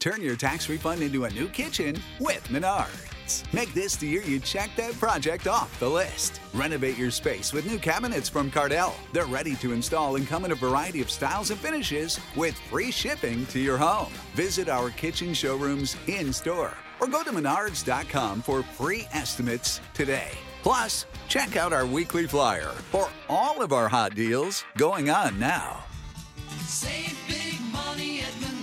Turn your tax refund into a new kitchen with Menards. Make this the year you check that project off the list. Renovate your space with new cabinets from Cardell. They're ready to install and come in a variety of styles and finishes with free shipping to your home. Visit our kitchen showrooms in-store or go to menards.com for free estimates today. Plus, check out our weekly flyer for all of our hot deals going on now. Save big money at Menards.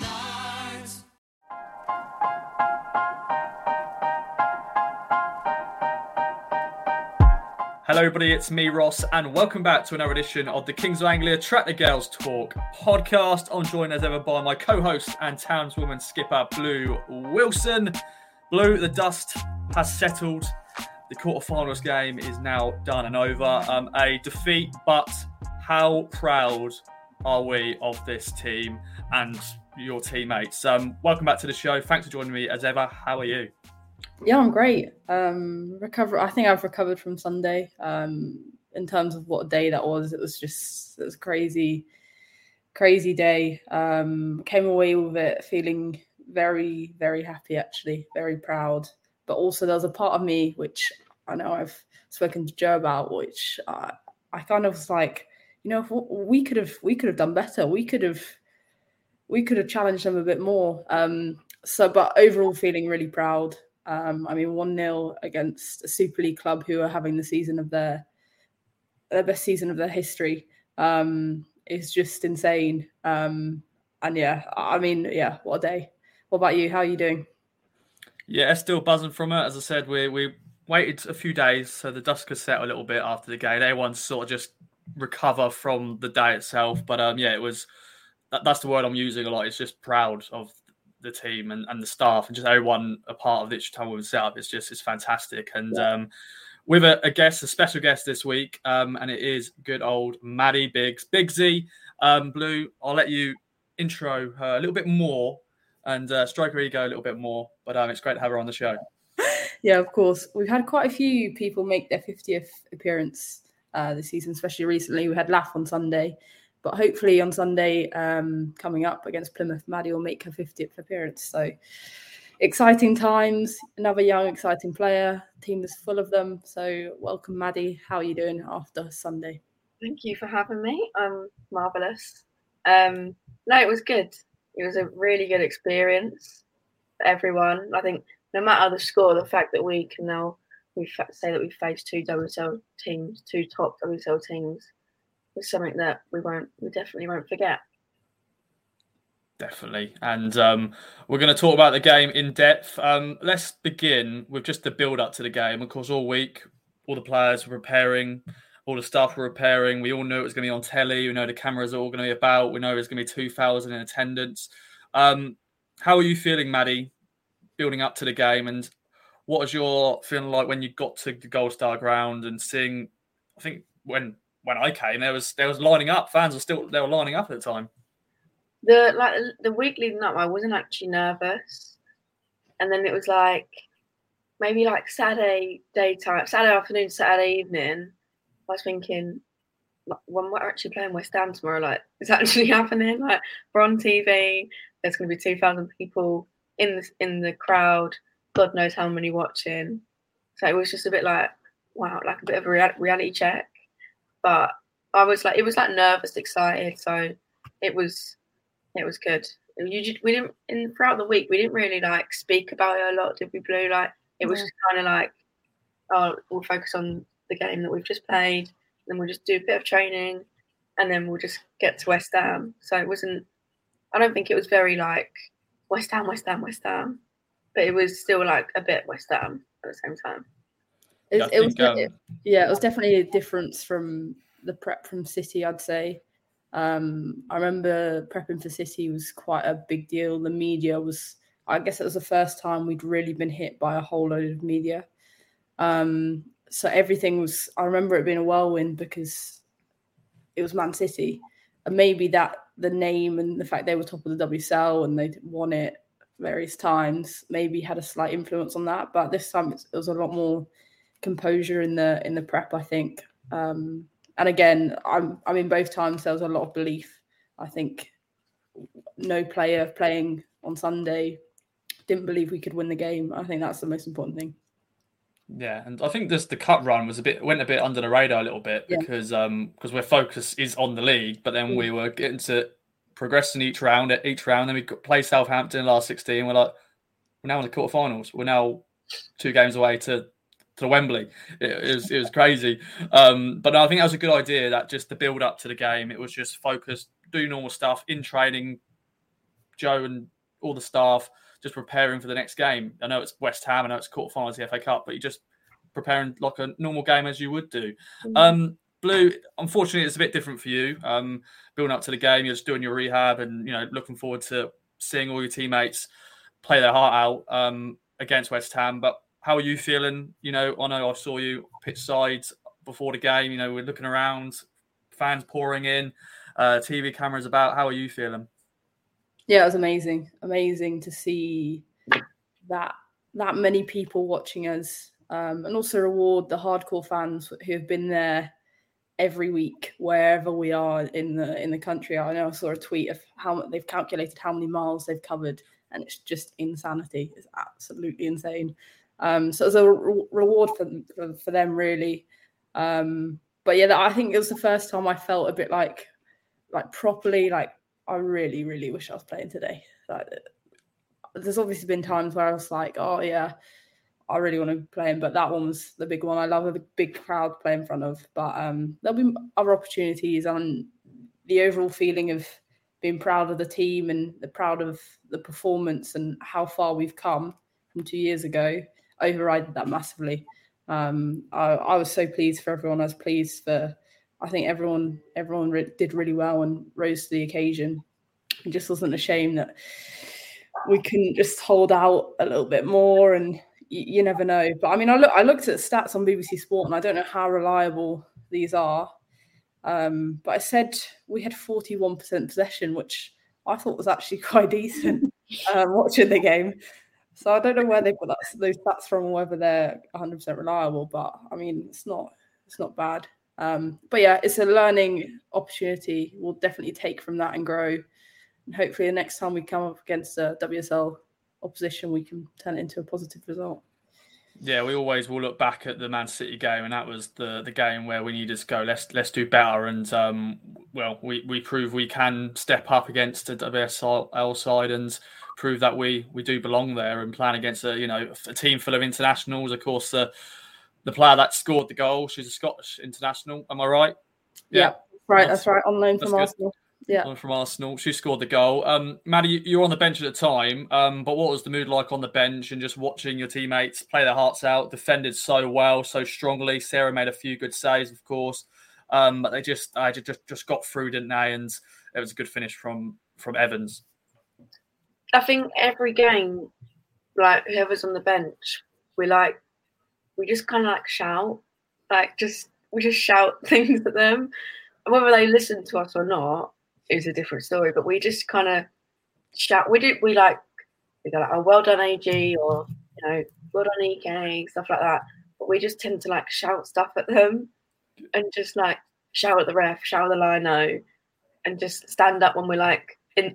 Hello everybody, it's me Ross and welcome back to another edition of the Kings of Anglia Track the Girls Talk podcast. I'm joined as ever by my co-host and townswoman skipper Blue Wilson. Blue, the dust has settled. The quarterfinals game is now done and over. A defeat, but how proud are we of this team and your teammates? Welcome back to the show. Thanks for joining me as ever. How are you? Yeah, I'm great. I think I've recovered from Sunday. In terms of what day that was, it was crazy day. Came away with it feeling very, very happy, actually, very proud. But also there was a part of me, which I know I've spoken to Joe about, which I kind of was like, you know, we could have done better. We could have challenged them a bit more. But overall feeling really proud. 1-0 against a Super League club who are having the season of their best season of their history is just insane. What a day. What about you? How are you doing? Yeah, still buzzing from it. As I said, we waited a few days so the dust could settle a little bit after the game. Everyone sort of just recover from the day itself. But it was that's the word I'm using a lot. It's just proud of the team and the staff and just everyone a part of this time we've set up. It's fantastic. And with a special guest this week, and it is good old Maddie Bigsy. Blue, I'll let you intro her a little bit more and stroke her ego a little bit more. But it's great to have her on the show. Yeah, of course. We've had quite a few people make their 50th appearance this season, especially recently. We had Laugh on Sunday. But hopefully on Sunday, coming up against Plymouth, Maddie will make her 50th appearance. So exciting times, another young, exciting player. The team is full of them. So welcome, Maddie. How are you doing after Sunday? Thank you for having me. I'm marvellous. It was good. It was a really good experience for everyone. I think no matter the score, the fact that we can now say that we faced two WSL teams, two top WSL teams, is something that we definitely won't forget. Definitely. And we're going to talk about the game in depth. Let's begin with just the build up to the game. Of course, all week, all the players were preparing, all the staff were preparing. We all knew it was going to be on telly. We know the cameras are all going to be about. We know there's going to be 2,000 in attendance. How are you feeling, Maddie, building up to the game? And what was your feeling like when you got to the Gold Star ground and seeing, I think when I came, there was lining up. Fans were lining up at the time. The week leading up, I wasn't actually nervous, and then it was maybe Saturday afternoon, Saturday evening. I was thinking, when we're actually playing West Ham tomorrow, it's actually happening. We're on TV. There's going to be 2,000 people in the crowd. God knows how many watching. So it was just a bit wow, a bit of a reality check. But I was nervous, excited. So it was good. Throughout the week we didn't really speak about it a lot, did we, Blue? It was just kind of we'll focus on the game that we've just played, then we'll just do a bit of training, and then we'll just get to West Ham. So it wasn't. I don't think it was very West Ham, but it was still a bit West Ham at the same time. It was definitely a difference from the prep from City, I'd say. I remember prepping for City was quite a big deal. The media I guess it was the first time we'd really been hit by a whole load of media. So everything was, I remember it being a whirlwind because it was Man City. And maybe that the name and the fact they were top of the WSL and they'd won it various times maybe had a slight influence on that. But this time it was a lot more composure in the prep, I think. And again, I mean, both times there was a lot of belief. I think no player playing on Sunday didn't believe we could win the game. I think that's the most important thing. Yeah, and I think the cup run went a bit under the radar a little bit because where focus is on the league, but then we were getting to progressing each round. Then we play Southampton in the last 16. We're now in the quarterfinals. We're now 2 games away to Wembley. It was crazy. But no, I think that was a good idea. That just the build up to the game, it was just focus, do normal stuff in training. Joe and all the staff just preparing for the next game. I know it's West Ham, I know it's quarterfinals of the FA Cup, but you're just preparing like a normal game as you would do. Blue, unfortunately, it's a bit different for you. Building up to the game, you're just doing your rehab and looking forward to seeing all your teammates play their heart out against West Ham. But how are you feeling? I know I saw you pitch side before the game. We're looking around, fans pouring in, TV cameras about. How are you feeling? Yeah, it was amazing to see that many people watching us, and also reward the hardcore fans who have been there every week wherever we are in the country. I know I saw a tweet of how they've calculated how many miles they've covered, and it's just insanity. It's absolutely insane. So it was a reward for them, really. But yeah, I think it was the first time I felt a bit like properly like. I really, really wish I was playing today. There's obviously been times where I was like, oh, yeah, I really want to be playing. But that one was the big one. I love a big crowd to play in front of. But there'll be other opportunities. And the overall feeling of being proud of the team and proud of the performance and how far we've come from 2 years ago overrided that massively. I was so pleased for everyone. I was pleased for... I think everyone did really well and rose to the occasion. It just wasn't a shame that we couldn't just hold out a little bit more, and you never know. But I mean, I looked at stats on BBC Sport, and I don't know how reliable these are. But I said we had 41% possession, which I thought was actually quite decent watching the game. So I don't know where they put those stats from, or whether they're 100% reliable. But I mean, it's not bad. But yeah, it's a learning opportunity. We'll definitely take from that and grow. And hopefully the next time we come up against a WSL opposition, we can turn it into a positive result. Yeah, we always will look back at the Man City game, and that was the game where we needed to go, let's do better. And we prove we can step up against a WSL side and prove that we do belong there and plan against a team full of internationals. Of course, the player that scored the goal, she's a Scottish international. Am I right? Yeah, right. That's right. On loan from Arsenal. Yeah, on from Arsenal. She scored the goal. Maddie, you were on the bench at the time. But what was the mood like on the bench and just watching your teammates play their hearts out? Defended so well, so strongly. Sarah made a few good saves, of course. But they just got through, didn't they? And it was a good finish from Evans. I think every game, like whoever's on the bench, we just kind of like shout, we just shout things at them. And whether they listen to us or not is a different story. But we just kind of shout. We go like, oh, well done, AG, or well done, EK, stuff like that. But we just tend to like shout stuff at them, and just like shout at the ref, shout at the lino, and just stand up when we're like in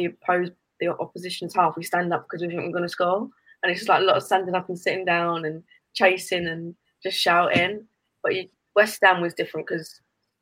the opposition's half. We stand up because we think we're going to score, and it's just like a lot of standing up and sitting down and chasing and just shouting. But West Ham was different because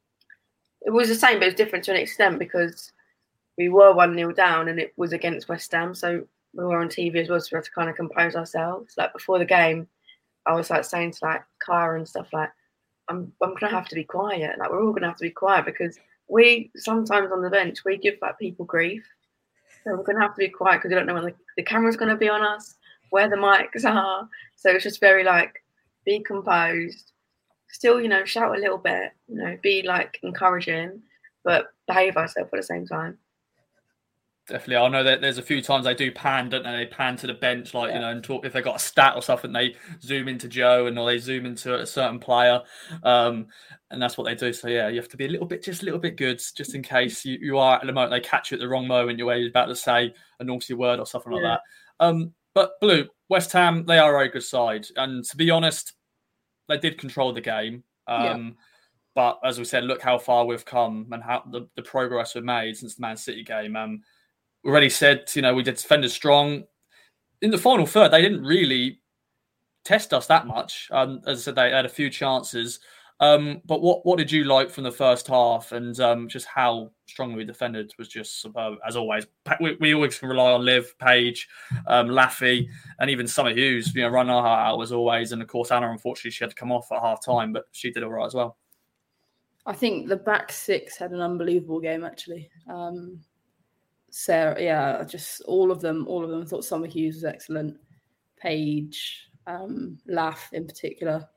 it was the same, but it was different to an extent because we were 1-0 down and it was against West Ham. So we were on TV as well, so we had to kind of compose ourselves. Like before the game, I was like saying to like Kara and stuff like, I'm gonna have to be quiet. Like we're all gonna have to be quiet because we sometimes on the bench we give like people grief. So we're gonna have to be quiet because we don't know when the camera's gonna be on us, where the mics are. So it's just very like, be composed, still, shout a little bit, be like encouraging, but behave ourselves at the same time. Definitely. I know that there's a few times they do pan, don't they? They pan to the bench, and talk if they got a stat or something, they zoom into Joe or they zoom into a certain player. And that's what they do. So yeah, you have to be just a little bit good, just in case you are at the moment, they catch you at the wrong moment, you're about to say a naughty word or something like that. But Blue, West Ham, they are a very good side. And to be honest, they did control the game. But as we said, look how far we've come and how the progress we've made since the Man City game. We already said, we did defend strong. in the final third, they didn't really test us that much. As I said, they had a few chances. But what did you like from the first half, and just how strongly we defended was just superb as always. We always can rely on Liv, Paige, Laffy, and even Summer Hughes. Running our heart out as always. And of course, Anna, unfortunately, she had to come off at half time, but she did all right as well. I think the back six had an unbelievable game actually. Sarah, yeah, just all of them. I thought Summer Hughes was excellent. Paige, Laff in particular.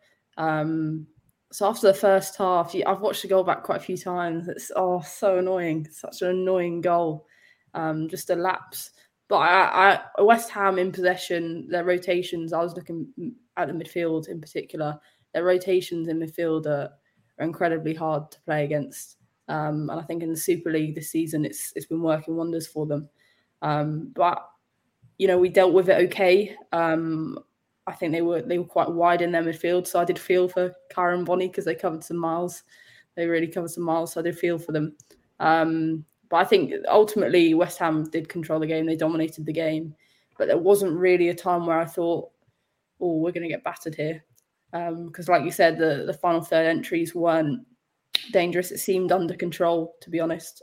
So after the first half, I've watched the goal back quite a few times. It's so annoying. Such an annoying goal. Just a lapse. But West Ham in possession, their rotations, I was looking at the midfield in particular. Their rotations in midfield are incredibly hard to play against. And I think in the Super League this season, it's been working wonders for them. But, we dealt with it okay. I think they were quite wide in their midfield, so I did feel for Cara and Bonnie because they covered some miles. They really covered some miles, so I did feel for them. But I think ultimately West Ham did control the game. They dominated the game, but there wasn't really a time where I thought, "Oh, we're going to get battered here," because, like you said, the final third entries weren't dangerous. It seemed under control, to be honest.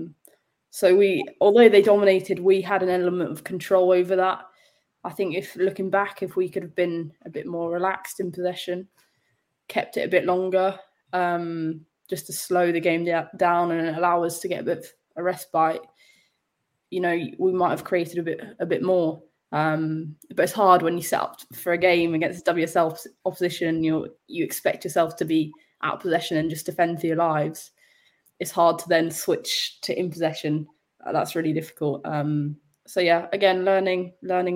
So although they dominated, we had an element of control over that. I think if looking back, if we could have been a bit more relaxed in possession, kept it a bit longer, just to slow the game down and allow us to get a bit of a respite, we might have created a bit more. But it's hard when you set up for a game against WSL opposition. You expect yourself to be out of possession and just defend for your lives. It's hard to then switch to in possession. That's really difficult. So yeah, again, learning.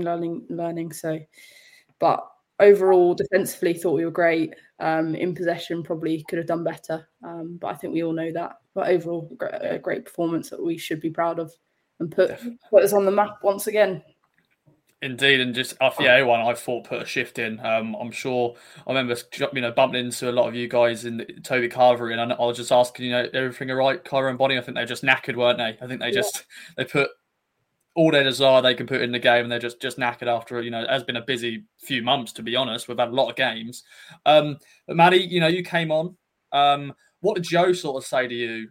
So, but overall, defensively, thought we were great. In possession, probably could have done better. But I think we all know that. But overall, a great performance that we should be proud of and put us on the map once again. Indeed, and just after the A1, I thought put a shift in. I'm sure I remember bumping into a lot of you guys in the Toby Carvery, and I was just asking, everything all right, Cara and Bonnie? I think they're just knackered, weren't they? I think they put all their desire they can put in the game, and they're just knackered after, it has been a busy few months, to be honest. We've had a lot of games. But Maddie, you came on. What did Joe sort of say to you?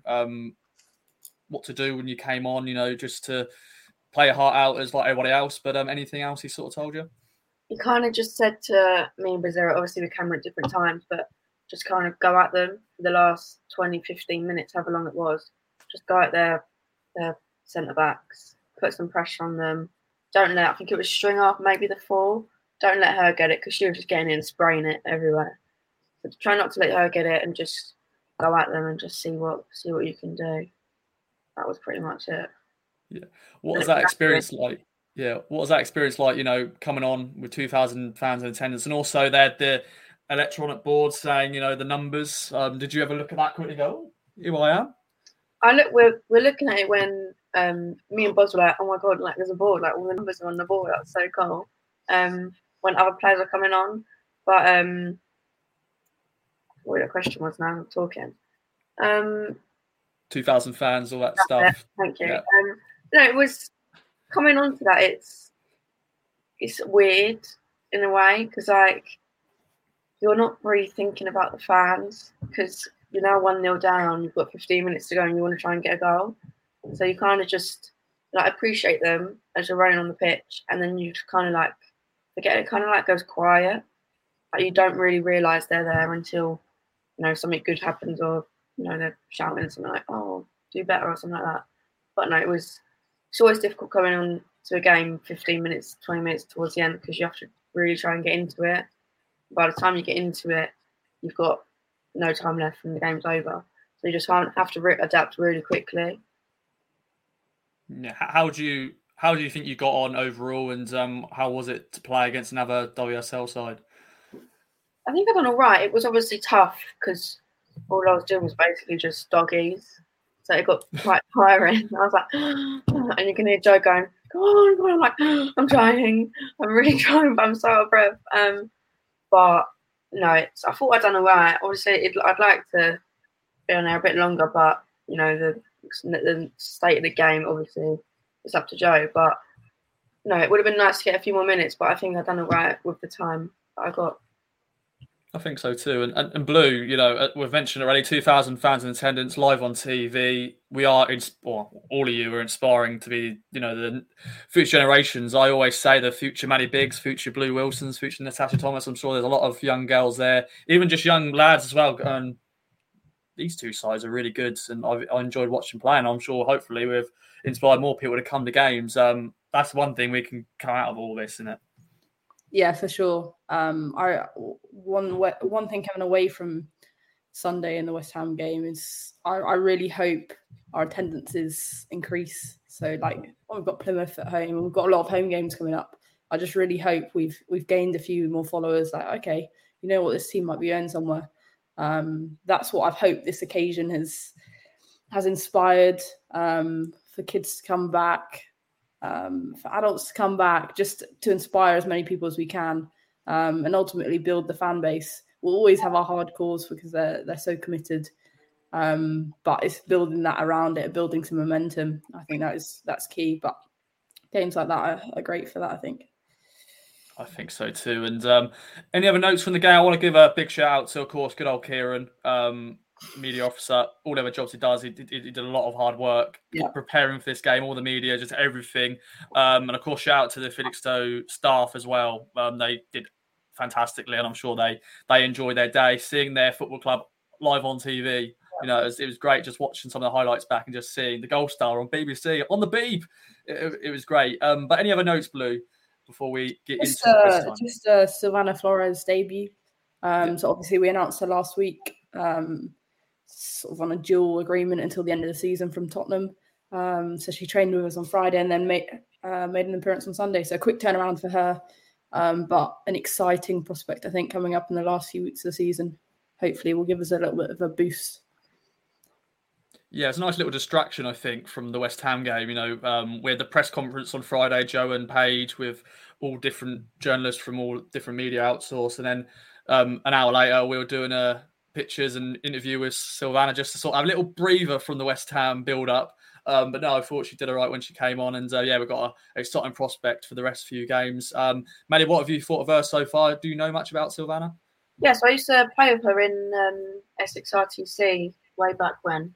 What to do when you came on, just to play your heart out as like everybody else, but anything else he sort of told you? He kind of just said to me and Brazil, obviously we came at different times, but just kind of go at them for the last 20, 15 minutes, however long it was. Just go at their centre-backs, put some pressure on them. I think it was Stringer, maybe the 4. Don't let her get it because she was just getting in and spraying it everywhere. So try not to let her get it and just go at them and just see what you can do. That was pretty much it. Yeah. What was that experience like? Yeah. What was that experience like, coming on with 2,000 fans in attendance, and also they had the electronic board saying, the numbers. Did you ever look at that quickly and go, oh, here I am? We're looking at it when me and Boz were like, oh my God, like there's a board, like all the numbers are on the board. That's so cool. When other players are coming on. But what the question was now, I'm talking. 2,000 fans, all that stuff. Thank you. Yeah. No, it was coming on to that. It's weird in a way because you're not really thinking about the fans because you're now 1-0 down. You've got 15 minutes to go and you want to try and get a goal. So you kind of just appreciate them as you're running on the pitch, and then you just kind of forget it. Kind of goes quiet. You don't really realise they're there until something good happens, or they're shouting something like, "Oh, do better" or something like that. But no, it's always difficult coming on to a game 15 minutes, 20 minutes towards the end because you have to really try and get into it. By the time you get into it, you've got no time left and the game's over. So you just have to adapt really quickly. Yeah. How do you think you got on overall, and how was it to play against another WSL side? I think I done all right. It was obviously tough because all I was doing was basically just doggies. So it got quite tiring. I was like, and you can hear Joe going, go on. I'm like, I'm trying. I'm really trying, but I'm so out of breath. But no, I thought I'd done all right. Obviously, I'd like to be on there a bit longer, but, the state of the game, obviously, it's up to Joe. But No, it would have been nice to get a few more minutes, but I think I've done it right with the time that I got. I think so too. And Blue, we've mentioned already 2,000 fans in attendance, live on TV. We are, all of you are inspiring to be, the future generations. I always say the future Maddie Biggs, future Blue Wilsons, future Natasha Thomas. I'm sure there's a lot of young girls there, even just young lads as well. And these two sides are really good, and I enjoyed watching play. And I'm sure, hopefully, we've inspired more people to come to games. That's one thing we can come out of all this, isn't it? Yeah, for sure. One thing coming away from Sunday in the West Ham game is I really hope our attendances increase. So we've got Plymouth at home, and we've got a lot of home games coming up. I just really hope we've gained a few more followers. Okay, you know what, this team might be going somewhere. That's what I've hoped this occasion has inspired, for kids to come back. For adults to come back, just to inspire as many people as we can, and ultimately build the fan base. We'll always have our hardcores because they're so committed, but it's building that around it, building some momentum. I think that's key. But games like that are great for that, I think. I think so too. And any other notes from the game? I want to give a big shout out to, of course, good old Kieran, media officer, all the other jobs he does. He did a lot of hard work preparing for this game, all the media, just everything. And of course, shout out to the Felixstowe staff as well. They did fantastically, and I'm sure they enjoyed their day seeing their football club live on TV. It was great just watching some of the highlights back and just seeing the goal star on BBC on the Beeb. It was great. But any other notes, Blue, before we get into this time? Just Silvana Flores' debut. So obviously we announced her last week. Sort of on a dual agreement until the end of the season from Tottenham. So she trained with us on Friday and then made an appearance on Sunday. So a quick turnaround for her, but an exciting prospect, I think, coming up in the last few weeks of the season. Hopefully will give us a little bit of a boost. Yeah, it's a nice little distraction, I think, from the West Ham game. We had the press conference on Friday, Joe and Paige, with all different journalists from all different media outsourced. And then an hour later, we were doing pictures and interview with Silvana just to sort of have a little breather from the West Ham build-up. But no, I thought she did all right when she came on. And we've got an exciting prospect for the rest of few games. Maddie, what have you thought of her so far? Do you know much about Silvana? Yes, I used to play with her in Essex RTC way back when.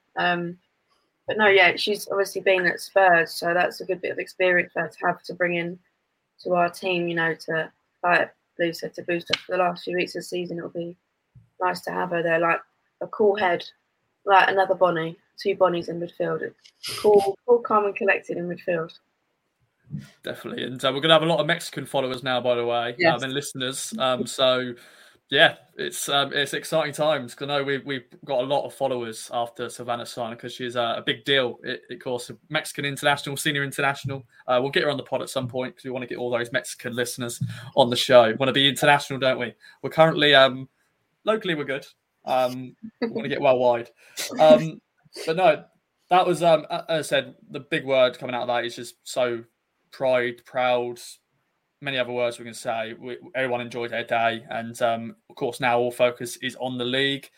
But no, she's obviously been at Spurs, so that's a good bit of experience for her to have to bring in to our team, to, like Blue said, to boost up for the last few weeks of the season. It'll be nice to have her there, like a cool head, like another Bonnie, two Bonnies in midfield. Cool, calm and collected in midfield. Definitely. And we're going to have a lot of Mexican followers now, by the way, yes. And listeners. So, yeah, it's exciting times. Because I know we've got a lot of followers after Silvana signed because she's a big deal. Of course, a Mexican international, senior international. We'll get her on the pod at some point because we want to get all those Mexican listeners on the show. We want to be international, don't we? We're currently... locally, we're good. We want to get worldwide. But no, that was, as I said, the big word coming out of that is just so proud, many other words we can say. Everyone enjoyed their day. And, of course, now all focus is on the league.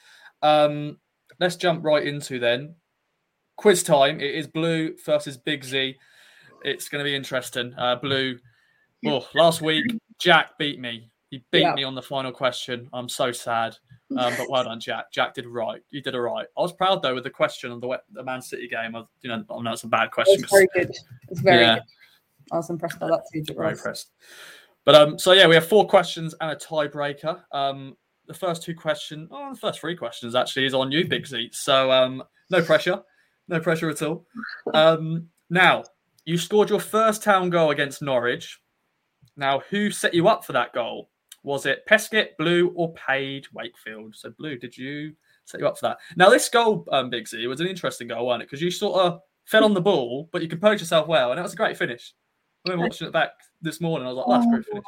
Let's jump right into then. Quiz time. It is Blue versus Big Z. It's going to be interesting. Blue, last week, Jack beat me. He beat me on the final question. I'm so sad. But well done, Jack. Jack did right. You did all right. I was proud, though, with the question of the Man City game. I know it's a bad question. It's very good. It's very good. I was impressed by that too. Very impressed. But, we have 4 questions and a tiebreaker. The first 2 questions, the first 3 questions, actually, is on you, Big Z. So, no pressure. No pressure at all. Now, you scored your first town goal against Norwich. Now, who set you up for that goal? Was it Peskett, Blue, or Paige Wakefield? So, Blue, did you set you up for that? Now, this goal, Big Z, was an interesting goal, wasn't it? Because you sort of fell on the ball, but you composed yourself well, and that was a great finish. I remember watching it back this morning. I was like, that's a great finish.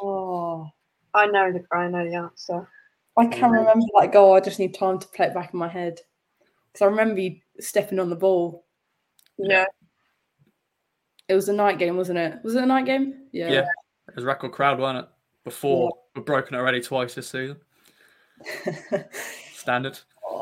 I know the answer. I can't remember that goal. I just need time to play it back in my head. Because I remember you stepping on the ball. Yeah. It was a night game, wasn't it? Was it a night game? Yeah. It was a record crowd, wasn't it? Before we've broken it already twice this season. Standard.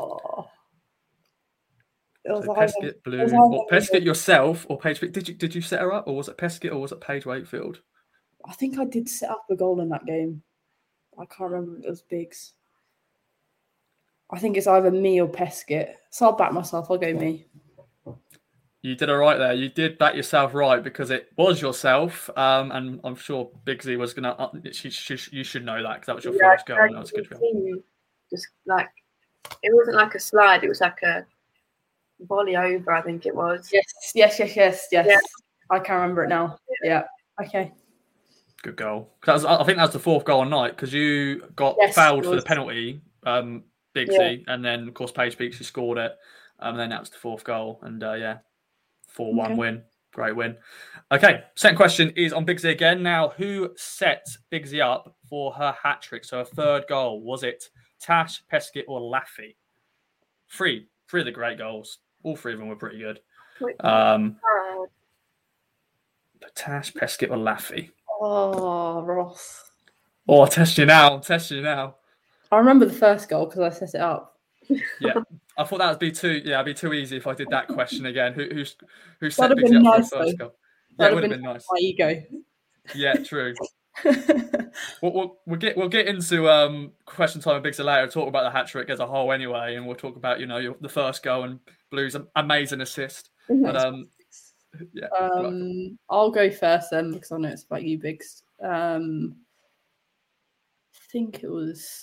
It was so Peskett, Blue. Peskett yourself or Paige? Did you set her up, or was it Peskett, or was it Paige Wakefield? I think I did set up a goal in that game. I can't remember if it was Biggs. I think it's either me or Peskett. So I'll back myself. I'll go me. You did all right there. You did back yourself right because it was yourself. And I'm sure Bigsy was going to... You should know that because that was your first goal. And that was a good goal. Just like, it wasn't like a slide. It was like a volley over, I think it was. Yes. Yeah. I can't remember it now. Yeah. Okay. Good goal. I think that was the fourth goal on night because you got fouled for the penalty, Bigsy, and then, of course, Paige Beaks, scored it. And then that was the fourth goal. And, 4-1 win. Great win. Okay, second question is on Bigsy again. Now, who set Bigsy up for her hat-trick? So her third goal, was it Tash, Peskett, or Laffy? Three of the great goals. All three of them were pretty good. Tash, Peskett, or Laffy? Oh, Ross. Oh, I'll test you now. I remember the first goal because I set it up. Yeah, I thought that would be too. Yeah, it'd be too easy if I did that question again. Who set That'd Bigsy up nice, for the first goal? Yeah, it would have been nice. My ego. Yeah, true. we'll get into question time with Bigsy later. Talk about the hat trick as a whole anyway, and we'll talk about the first goal and Blue's amazing assist. But I'll go first then because I know it's about you, Biggs. I think it was.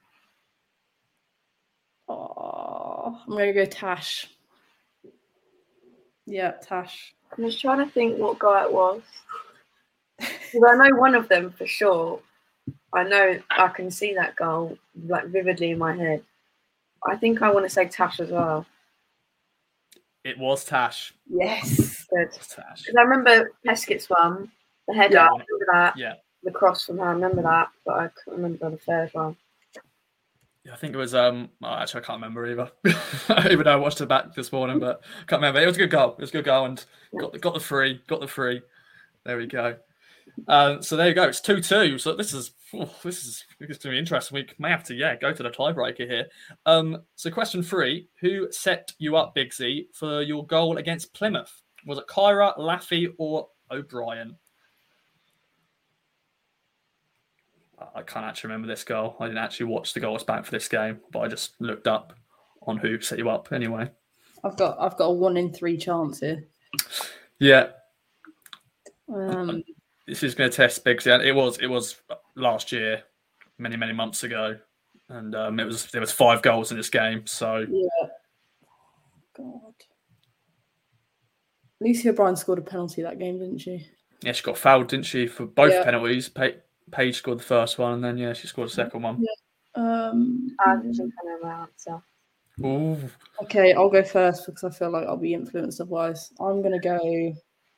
I'm going to go Tash. Yeah, Tash. I'm just trying to think what guy it was. Because I know one of them for sure. I know I can see that goal like vividly in my head. I think I want to say Tash as well. It was Tash. Yes. Good. Tash. Because I remember Peskett's one, the header, I remember that. Yeah. The cross from her, I remember that, but I can't remember the third one. Yeah, I think it was. Actually, I can't remember either. Even though I watched it back this morning, but I can't remember. It was a good goal. And got the free. There we go. So there you go. It's 2-2. So this is going to be interesting. We may have to go to the tiebreaker here. So question 3: who set you up, Bigsy, for your goal against Plymouth? Was it Kyra, Laffy, or O'Brien? I can't actually remember this goal. I didn't actually watch the goals back for this game, but I just looked up on who set you up anyway. I've got a 1 in 3 chance here. Yeah. This is going to test Bigsy. It was last year, many months ago, and there was 5 goals in this game. So yeah. God. Lucy O'Brien scored a penalty that game, didn't she? Yeah, she got fouled, didn't she, for both penalties? Paige scored the first one, and then she scored the second one. Yeah. I think I know my answer. Ooh. Okay, I'll go first because I feel like I'll be influenced otherwise. I'm gonna go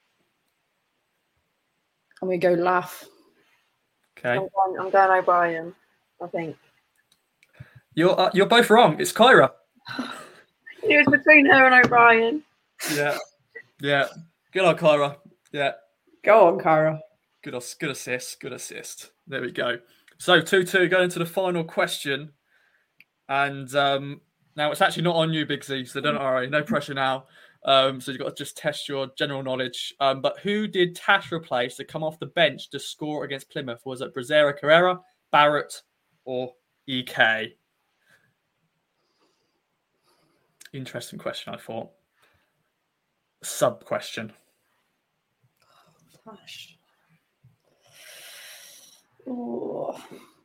Laugh. Okay. I'm going O'Brien, I think. You're both wrong. It's Kyra. It was between her and O'Brien. Yeah. Good on Kyra. Yeah. Go on, Kyra. Good assist. There we go. So 2-2, going into the final question. And now it's actually not on you, Bigsy, so don't worry, no pressure now. So you've got to just test your general knowledge. But who did Tash replace to come off the bench to score against Plymouth? Was it Brazera Carrera, Barrett, or EK? Interesting question, I thought. Sub question. Tash. Oh.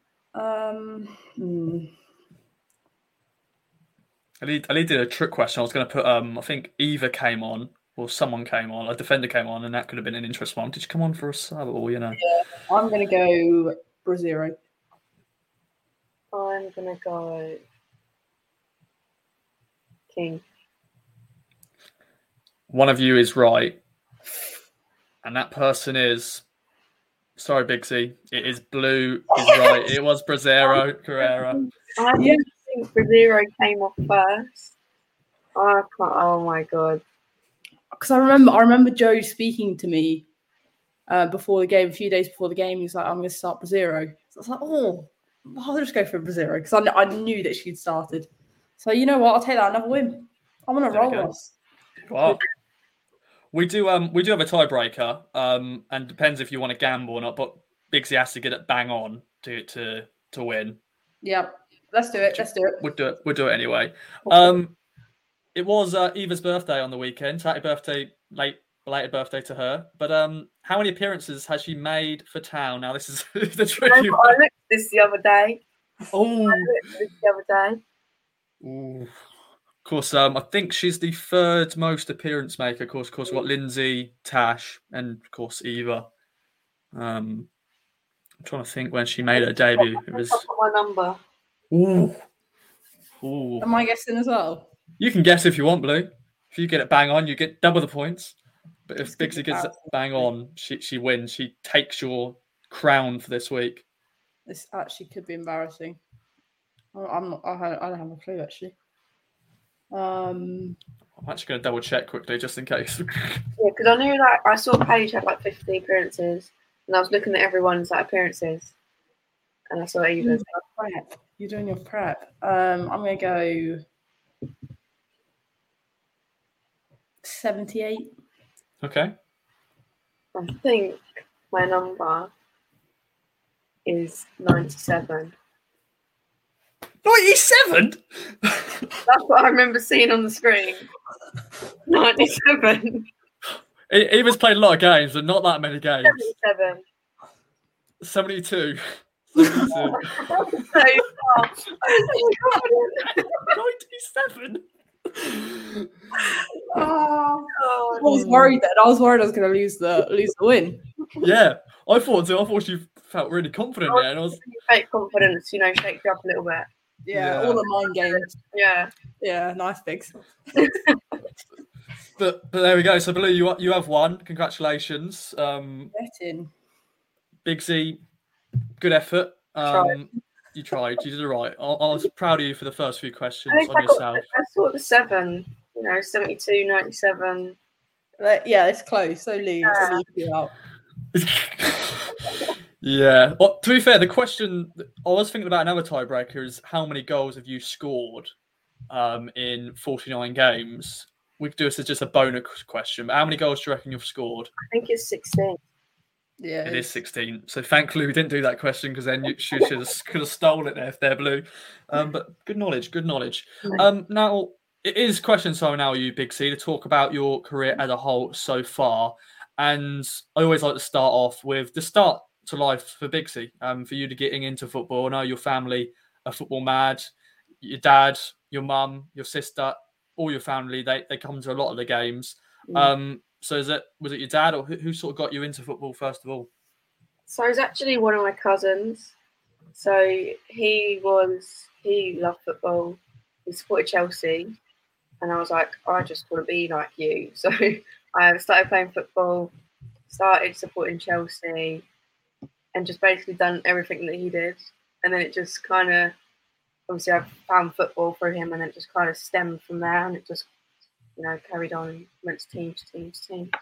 Ali did a trick question. I was going to put, I think Eva came on, or someone came on, a defender came on, and that could have been an interesting one. Did you come on for a sub, or Yeah, I'm going to go Brazero. I'm going to go King. One of you is right, and that person is... Sorry, Bigsy. It is Blue. Is right. It was Brazera Carrera. I think Brazero came off first. Oh my god! Because I remember Joe speaking to me before the game, a few days before the game. He was like, "I'm going to start Brazero." So I was like, "Oh, I'll just go for Brazero," because I knew that she'd started. So you know what? I'll take that, another win. I'm on a roll. Wow. We do have a tiebreaker, and depends if you want to gamble or not. But Bigsy has to get it bang on to win. Yep. Let's do it. Let's do it. We'll do it anyway. It was Eva's birthday on the weekend. Happy birthday, belated birthday to her. But how many appearances has she made for town? Now this is the tricky I one. looked at this the other day. Oh, Ooh. of course. I think she's the third most appearance maker. Of course, we've got Lindsay, Tash, and of course Eva. I'm trying to think when she made her debut. It was. I've got my number. Ooh. Am I guessing as well? You can guess if you want, Blue. If you get it bang on, you get double the points. But if Bigsy gets it bang on, she wins. She takes your crown for this week. This actually could be embarrassing. I'm not. I don't have a clue actually. I'm actually going to double check quickly just in case. Yeah, because I knew I saw Paige had like 50 appearances, and I was looking at everyone's like appearances, and I saw Eva's. Prep. You're doing your prep. I'm going to go 78. Okay. I think my number is 97. 97? That's what I remember seeing on the screen. 97. Eva's played a lot of games, but not that many games. 77. 72. 72. So far. 97? I was worried that I was going to lose the win. Yeah, I thought so. I thought she felt really confident there. And I was Fake confidence, shakes you up a little bit. Yeah, all the mind games. Yeah, nice Bigs. But there we go. So Blue, you have won. Congratulations. Betting. Bigsy, good effort. You tried. You did it right. I was proud of you for the first few questions on yourself. I thought the 7, 72, 97. Yeah, it's close. So leave you out. Yeah. Well, to be fair, the question I was thinking about another tiebreaker is how many goals have you scored in 49 games? We could do this as just a bonus question. But how many goals do you reckon you've scored? I think it's 16. Yeah, it is 16. So thankfully we didn't do that question because then you could have stolen it there if they're Blue. But good knowledge. Now it is question time now, you Bigsy, to talk about your career as a whole so far. And I always like to start off with the start to life for Bigsy. For you to getting into football. I know your family are football mad. Your dad, your mum, your sister, all your family, they come to a lot of the games. So was it your dad or who sort of got you into football first of all? So it was actually one of my cousins. So he loved football. He supported Chelsea. And I was like, I just want to be like you. So I started playing football, started supporting Chelsea, and just basically done everything that he did. And then it just kind of, obviously I found football through him, and it just kind of stemmed from there, and it just, carried on, went to team.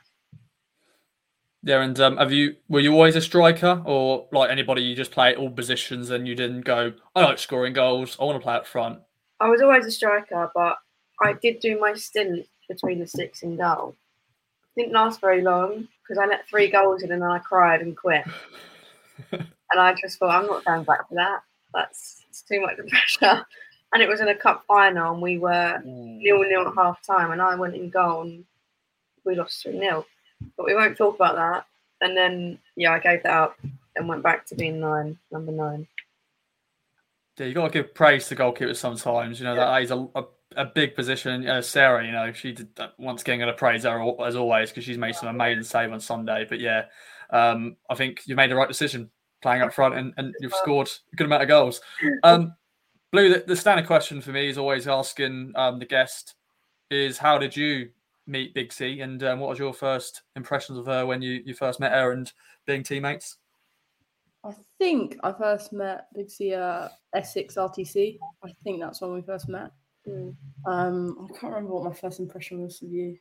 Yeah, and were you always a striker, or like anybody you just play at all positions and you didn't go, I like scoring goals, I want to play up front? I was always a striker, but I did do my stint between the sticks in goal. Didn't last very long because I let 3 goals in and then I cried and quit. And I just thought, I'm not going back to that. It's too much pressure. And it was in a cup final and we were 0-0 at half time and I went in goal and we lost 3-0. But we won't talk about that. And then, I gave that up and went back to being number 9. Yeah, you got to give praise to goalkeepers sometimes. That is a big position. Sarah, she did once again going to praise her as always because she's made some amazing save on Sunday. But I think you made the right decision playing up front and you've scored a good amount of goals. Blue, the standard question for me is always asking the guest is how did you meet Bigsy and what was your first impressions of her when you first met her and being teammates? I think I first met Bigsy at Essex RTC. I think that's when we first met. I can't remember what my first impression was of you.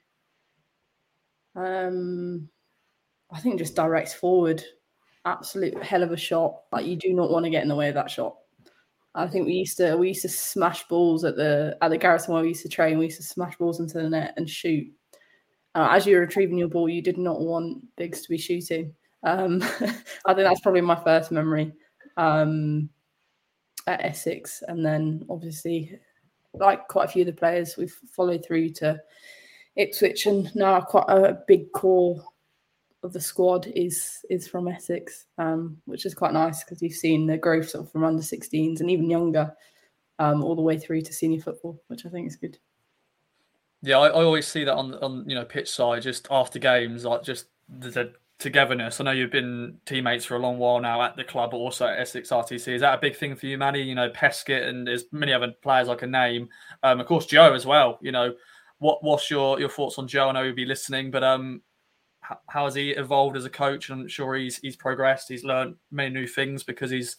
I think just direct forward, absolute hell of a shot. Like you do not want to get in the way of that shot. I think we used to smash balls at the Garrison where we used to train. We used to smash balls into the net and shoot. As you were retrieving your ball, you did not want Biggs to be shooting. I think that's probably my first memory at Essex. And then obviously, like quite a few of the players, we've followed through to Ipswich, and now quite a big core of the squad is from Essex, which is quite nice because you've seen the growth sort of from under 16s and even younger all the way through to senior football, which I think is good. Yeah, I always see that on pitch side, just after games, like just the togetherness. I know you've been teammates for a long while now at the club, but also at Essex RTC. Is that a big thing for you, Maddie? Peskett, and there's many other players I can name. Of course, Joe as well. What's your thoughts on Joe? I know you'll be listening, but how has he evolved as a coach? I'm sure he's progressed. He's learned many new things because he's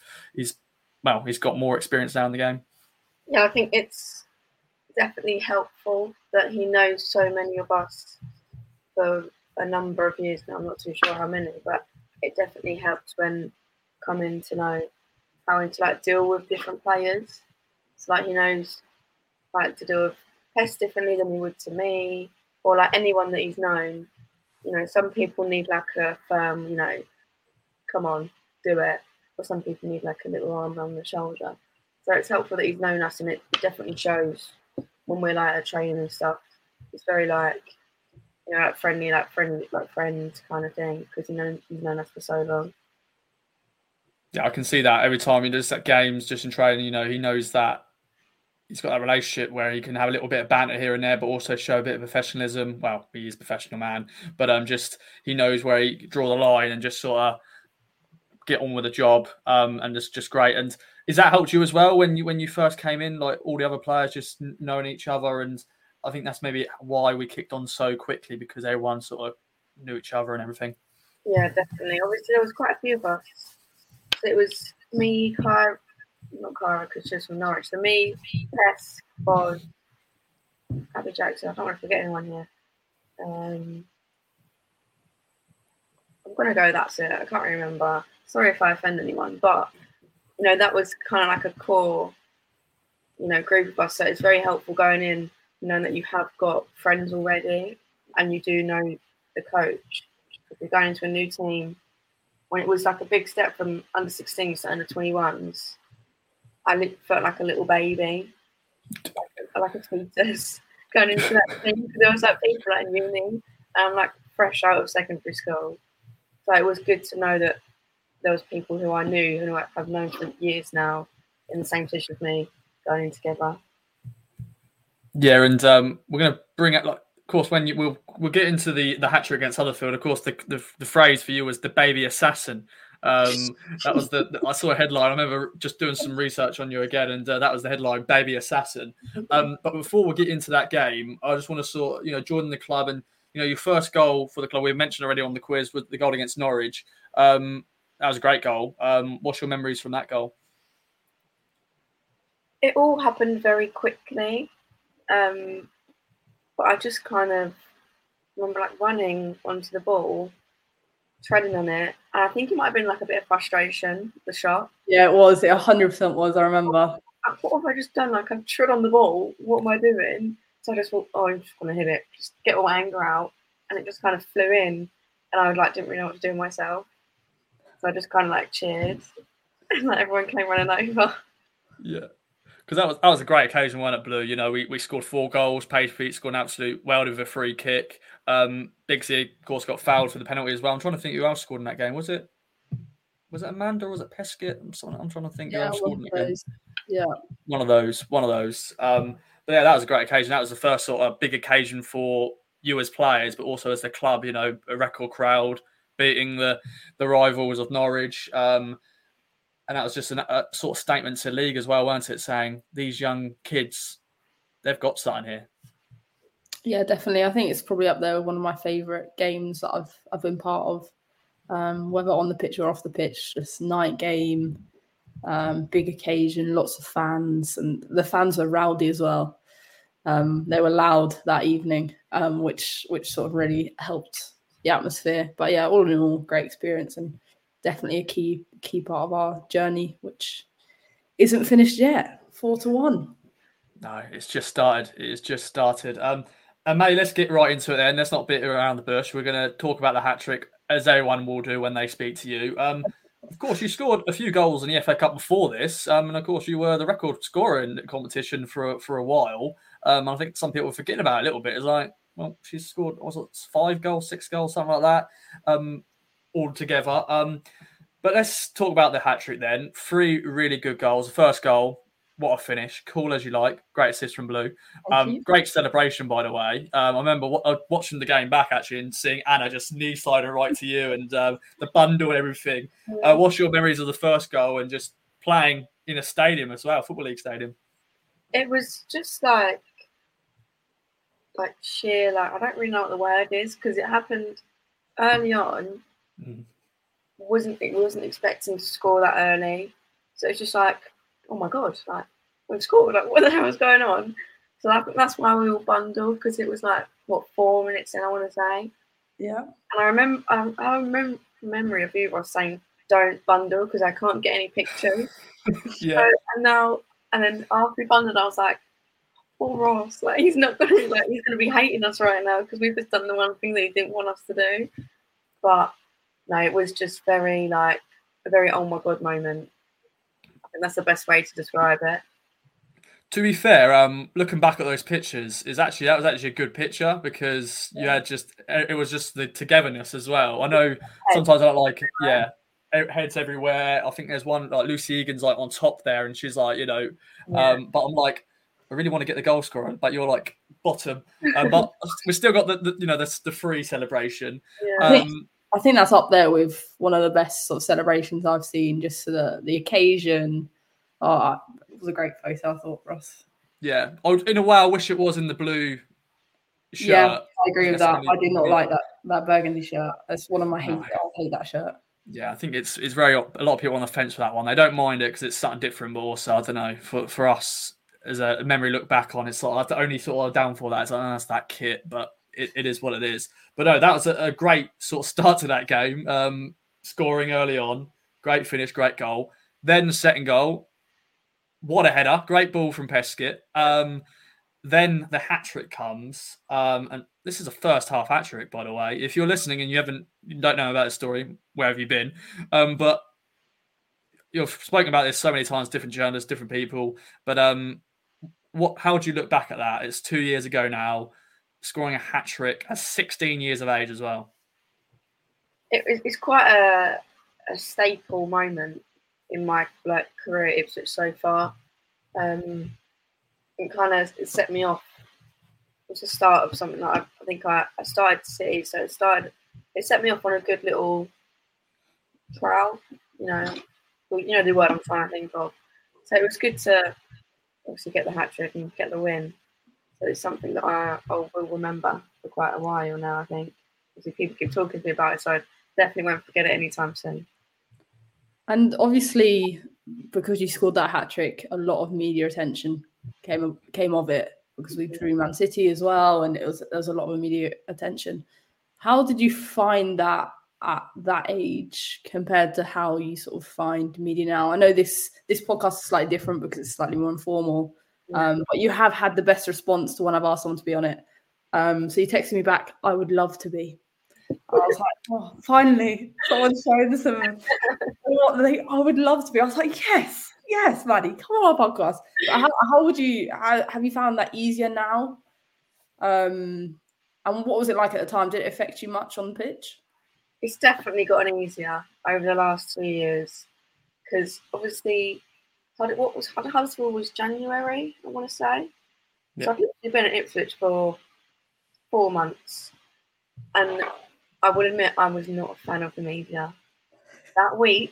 got more experience now in the game. Yeah, I think it's definitely helpful that he knows so many of us for a number of years now. I'm not too sure how many, but it definitely helps when coming to know how to deal with different players. So he knows to deal with Pest differently than he would to me, or anyone that he's known. Some people need a firm, come on, do it. Or some people need a little arm on the shoulder. So it's helpful that he's known us, and it definitely shows when we're at training and stuff. It's very friendly, friends kind of thing, because he's known us for so long. Yeah, I can see that every time he does at games, just in training. He knows that he's got that relationship where he can have a little bit of banter here and there, but also show a bit of professionalism. Well, he is a professional man, but just he knows where he draw the line and just sort of get on with the job. And it's just great. And has that helped you as well when you first came in, all the other players just knowing each other? And I think that's maybe why we kicked on so quickly, because everyone sort of knew each other and everything. Yeah, definitely. Obviously, there was quite a few of us. It was me, Kyra, not Kyra, because she's from Norwich. So me, Tess, Boz, Abby Jackson. I don't want to forget anyone here. I'm going to go, that's it. I can't remember. Sorry if I offend anyone, but, that was kind of a core, group of us. So it's very helpful going in, knowing that you have got friends already and you do know the coach. If you're going into a new team, when it was a big step from under 16s to under 21s, I felt like a little baby, like a fetus, going into that team. There was people in uni, and I'm fresh out of secondary school. So it was good to know that there was people who I knew, who I've known for years now, in the same position as me, going in together. Yeah, and we're going to bring up, of course, when we'll get into the hat-trick against Huddersfield. Of course, the phrase for you was the baby assassin. That was I saw a headline. I remember just doing some research on you again, and that was the headline, baby assassin. But before we get into that game, I just want to join the club, and your first goal for the club, we mentioned already on the quiz, was the goal against Norwich. That was a great goal. What's your memories from that goal? It all happened very quickly. But I just kind of remember running onto the ball, treading on it. And I think it might have been a bit of frustration, the shot. Yeah, it was. It 100% was, I remember. What have I just done? I've trod on the ball. What am I doing? So I just thought, I'm just going to hit it. Just get all my anger out. And it just kind of flew in. And I didn't really know what to do myself. So I just kind of cheered. And everyone came running over. Yeah. Because that was a great occasion, wasn't it, Blue? We scored 4 goals. Page Pete scored an absolute welter with a free kick. Biggsy, of course, got fouled for the penalty as well. I'm trying to think who else scored in that game. Was it Amanda or was it Peskett? I'm trying to think who else scored in that game. Yeah. One of those. But yeah, that was a great occasion. That was the first sort of big occasion for you as players, but also as the club, a record crowd, beating the rivals of Norwich. And that was just a sort of statement to the league as well, weren't it? Saying these young kids, they've got something here. Yeah, definitely. I think it's probably up there with one of my favourite games that I've been part of, whether on the pitch or off the pitch. Just night game, big occasion, lots of fans, and the fans were rowdy as well. They were loud that evening, which sort of really helped the atmosphere. But yeah, all in all, great experience and definitely a key part of our journey, which isn't finished yet. 4-1. No, it's just started. It has just started. And May, let's get right into it then. Let's not beat around the bush. We're going to talk about the hat-trick, as everyone will do when they speak to you. Of course, you scored a few goals in the FA Cup before this. And of course, you were the record scorer in the competition for a while. I think some people forget about it a little bit. It's like, well, she scored, was it 5 goals, 6 goals, something like that, all together. But let's talk about the hat-trick then. 3 really good goals. The first goal, what a finish. Cool as you like. Great assist from Blue. Great celebration, by the way. I remember watching the game back, actually, and seeing Anna just knee sliding right to you and the bundle and everything. What's your memories of the first goal and just playing in a stadium as well, Football League stadium? It was just like sheer, like, I don't really know what the word is, because it happened early on. Wasn't expecting to score that early. So it's just like, oh my God, like, we've scored. Like, what the hell was going on? So that's why we all bundled, because it was like, 4 minutes in, I want to say. Yeah. And I remember from memory of you was saying, don't bundle because I can't get any pictures. Yeah. So, and then after we bundled, I was like, poor Ross, like, he's not going to, like, he's going to be hating us right now because we've just done the one thing that he didn't want us to do. But no, it was just very, like, a very oh my God moment. I think that's the best way to describe it. To be fair, looking back at those pictures, that was actually a good picture because you had it was just the togetherness as well. I know sometimes I don't like, heads everywhere. I think there's one, like Lucy Egan's like on top there and she's like, but I'm like, I really want to get the goal scorer, but you're like bottom. But we still got the free celebration. Yeah. I think that's up there with one of the best sort of celebrations I've seen, just for the occasion. Oh, it was a great photo, I thought, Ross. Yeah. In a way, I wish it was in the blue shirt. Yeah, I agree with that. I do not like that burgundy shirt. That's one of my hates. I hate that shirt. Yeah, I think it's very, a lot of people on the fence for that one. They don't mind it because it's something different, but also, I don't know, for us, as a memory look back on, it's sort of the only sort of downfall that is, that's that kit, but it is what it is. But no, that was a great sort of start to that game. Scoring early on, great finish, great goal. Then the second goal, what a header, great ball from Peskett. Then the hat-trick comes, and this is a first half hat-trick, by the way. If you're listening and you don't know about the story, where have you been? But you've spoken about this so many times, different journalists, different people. But how do you look back at that? It's 2 years ago now, scoring a hat-trick at 16 years of age as well. It's quite a staple moment in my career at Ipswich so far. It set me off. It's the start of something that I think I started to see. So it set me off on a good little trial, the word I'm trying to think of. So it was good to obviously get the hat-trick and get the win. So it's something that I will remember for quite a while now, I think. Because people keep talking to me about it, so I definitely won't forget it anytime soon. And obviously, because you scored that hat-trick, a lot of media attention came of it, because we drew Man City as well, and there was a lot of media attention. How did you find that at that age compared to how you sort of find media now? I know this podcast is slightly different because it's slightly more informal, but you have had the best response to when I've asked someone to be on it. So you texted me back, I would love to be. I was like, oh, finally, someone showed some I would love to be. I was like, yes, Maddie, come on our podcast. Have you found that easier now? And what was it like at the time? Did it affect you much on the pitch? It's definitely gotten easier over the last 2 years, because obviously, Huddersfield was January, I want to say. Yeah. So I've been at Ipswich for 4 months, and I would admit I was not a fan of the media. That week,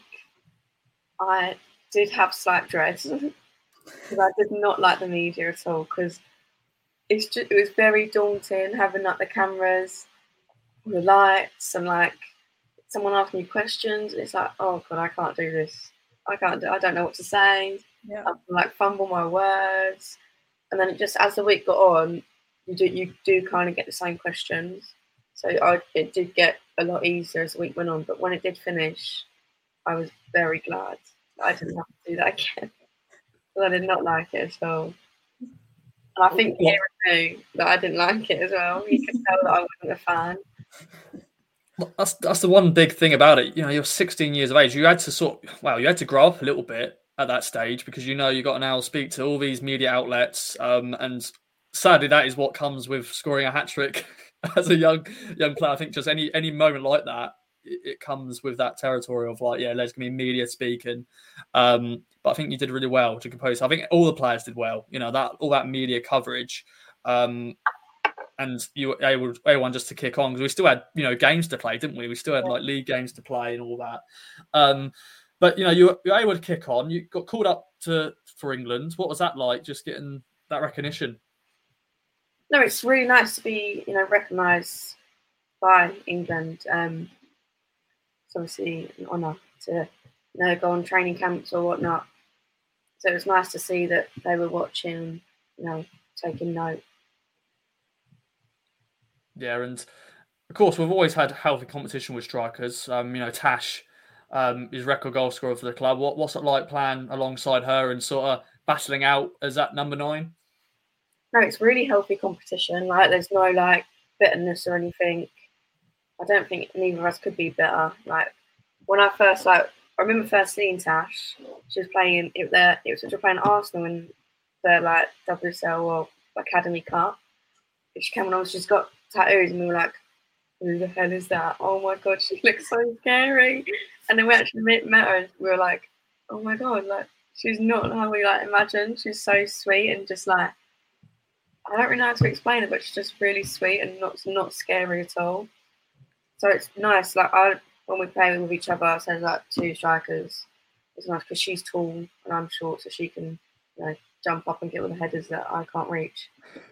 I did have slight dread because I did not like the media at all, because it was very daunting having like the cameras, the lights, and like someone asking you questions. It's like, oh God, I can't do this. I don't know what to say. Yeah. I like fumble my words, and then just as the week got on, you do kind of get the same questions. So it did get a lot easier as the week went on. But when it did finish, I was very glad I didn't have to do that again. Because I did not like it at all. And I think Kira knew that I didn't like it as well. You could tell that I wasn't a fan. That's the one big thing about it. You're 16 years of age. You had to grow up a little bit at that stage because you got to now speak to all these media outlets. And sadly, that is what comes with scoring a hat trick as a young player. I think just any moment like that, it comes with that territory of there's going to be media speaking. But I think you did really well to compose. I think all the players did well. All that media coverage. And you were able everyone just to kick on because we still had games to play, didn't we? We still had league games to play and all that. But you were able to kick on. You got called up for England. What was that like? Just getting that recognition. No, it's really nice to be recognised by England. It's obviously an honour to go on training camps or whatnot. So it was nice to see that they were watching, taking note. Yeah, and of course we've always had healthy competition with strikers. Tash is record goal scorer for the club. What's it like playing alongside her and sort of battling out as that number 9? No, it's really healthy competition. Like there's no bitterness or anything. I don't think neither of us could be better. Like when I remember first seeing Tash. She was playing we were playing Arsenal in the WSL or Academy Cup. She came on, she's got tattoos, and we were like, "Who the hell is that? Oh my god, she looks so scary!" And then we actually met her, and we were like, "Oh my god, she's not how we imagined. She's so sweet and just I don't really know how to explain it, but she's just really sweet and not scary at all. So it's nice. When we play with each other, so two strikers, it's nice because she's tall and I'm short, so she can jump up and get all the headers that I can't reach.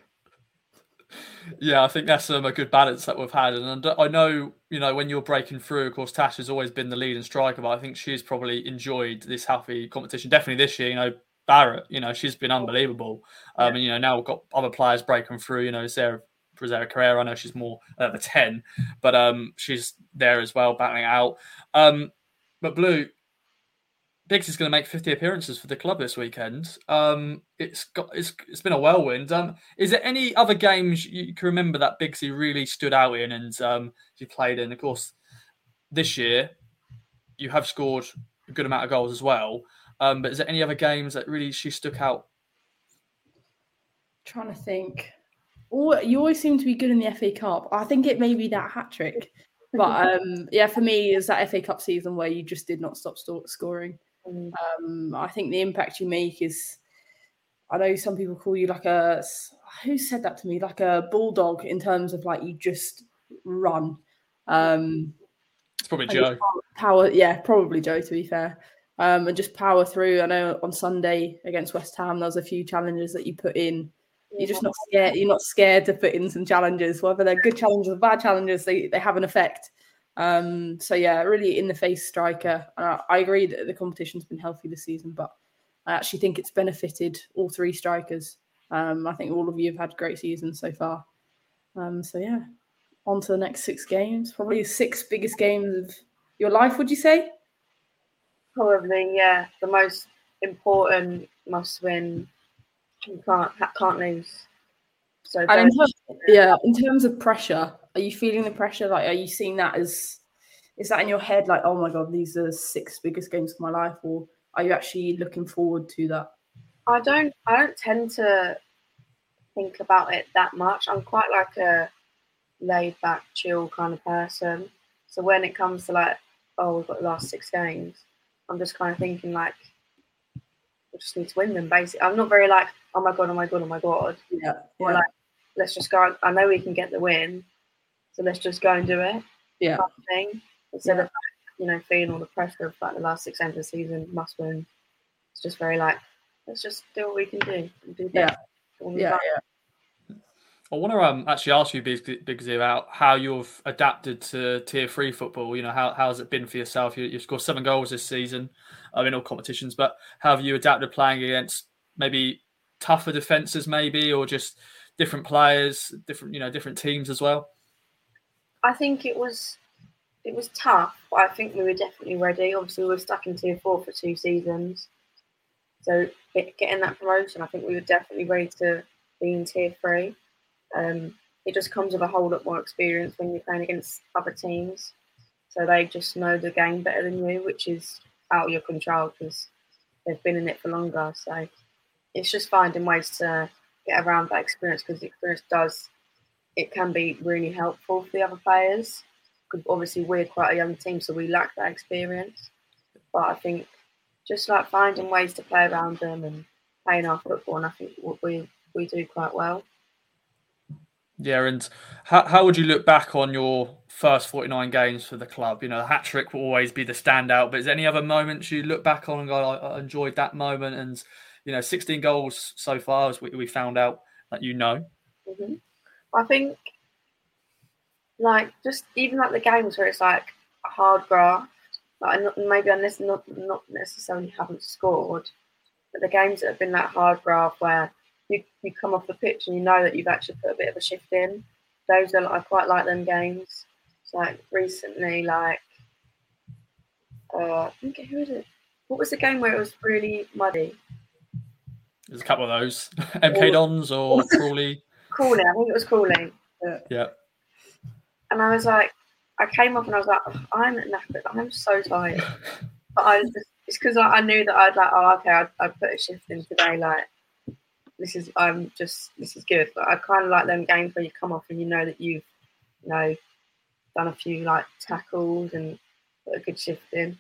Yeah, I think that's a good balance that we've had. And I know, when you're breaking through, of course, Tash has always been the leading striker, but I think she's probably enjoyed this healthy competition. Definitely this year, Barrett, she's been unbelievable. And, now we've got other players breaking through, Sarah Carrera. I know she's more of a 10, but she's there as well, battling out. But Blue, Biggs is going to make 50 appearances for the club this weekend. It's been a whirlwind. Is there any other games you can remember that Biggsy really stood out in and you played in? Of course, this year you have scored a good amount of goals as well. But is there any other games that really she stuck out? Trying to think. You always seem to be good in the FA Cup. I think it may be that hat trick. But for me, it's that FA Cup season where you just did not stop scoring. I think the impact you make is, I know some people call you who said that to me? Like a bulldog in terms of you just run. It's probably Joe. Power, probably Joe, to be fair. And just power through. I know on Sunday against West Ham, there was a few challenges that you put in. You're just not scared. You're not scared to put in some challenges, whether they're good challenges or bad challenges. They have an effect. Really in the face striker. I agree that the competition's been healthy this season, but I actually think it's benefited all 3 strikers. I think all of you have had great seasons so far. On to the next 6 games. Probably the 6 biggest games of your life, would you say? Probably, yeah. The most important must win. You can't lose. So in terms of pressure, are you feeling the pressure? Are you seeing that is that in your head? Oh my god, these are the 6 biggest games of my life, or are you actually looking forward to that? I don't tend to think about it that much. I'm quite a laid back, chill kind of person. So when it comes to we've got the last 6 games, I'm just kind of thinking we just need to win them. Basically, I'm not very oh my god, oh my god, oh my god. Yeah. Or let's just go. I know we can get the win, so let's just go and do it. Yeah. Kind of thing. Instead of feeling all the pressure of the last 6 games of the season, must win. It's just very let's just do what we can do and do that. Yeah. I want to actually ask you, Biggsy, about how you've adapted to Tier 3 football. How has it been for yourself? You've scored 7 goals this season in all competitions, but how have you adapted playing against maybe tougher defences, maybe, or just different players, different teams as well? I think it was tough, but I think we were definitely ready. Obviously, we were stuck in Tier 4 for 2 seasons. So getting that promotion, I think we were definitely ready to being tier 3. It just comes with a whole lot more experience when you're playing against other teams. So they just know the game better than you, which is out of your control because they've been in it for longer. So it's just finding ways to get around that experience, because the experience can be really helpful for the other players. Because obviously we're quite a young team, so we lack that experience. But I think just like finding ways to play around them and playing our football, and I think we do quite well. Yeah, and how would you look back on your first 49 games for the club? You know, the hat-trick will always be the standout, but is there any other moments you look back on and go, I enjoyed that moment? And, you know, 16 goals so far, as we found out that Mm-hmm. I think, like, just even like the games where it's like a hard graft, like maybe unless not necessarily haven't scored, but the games that have been that hard graft where you come off the pitch and you know that you've actually put a bit of a shift in. Those are I quite like them games. So like recently, like I think who is it? What was the game where it was really muddy? There's a couple of those. MK Dons or Crawley. Crawley, I think it was Crawley. Yeah. And I was like, I came up and I was like, I'm knackered. I'm so tired. But it's because I knew that I'd like, I'd put a shift in today. Like, this is good. But I kind of like them games where you come off and you know that you've, done a few like tackles and put a good shift in.